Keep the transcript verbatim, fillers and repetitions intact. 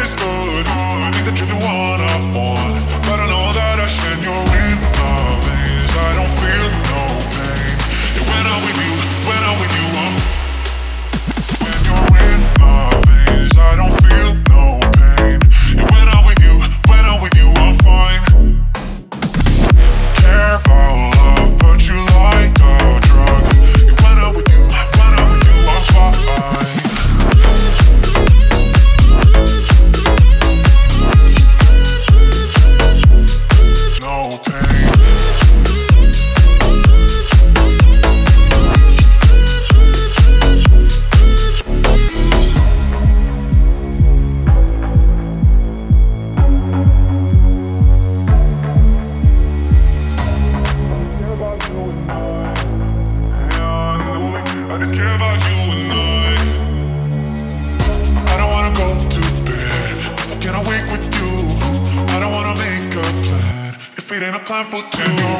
is good. Think that you're the one I want, but I know that I should. You're in my veins, I don't feel no pain. And when I'm with you, when I'm with you, I'm. When you're in my veins, I don't feel no pain. And when I'm with you, when I'm with you, I'm fine. Care about love, but you like a drug. And when I'm with you, when I'm with you, I'm fine. No pain. I just care about you and I. I don't wanna go to bed before get awake with you. I don't wanna make a plan if it ain't a plan for two.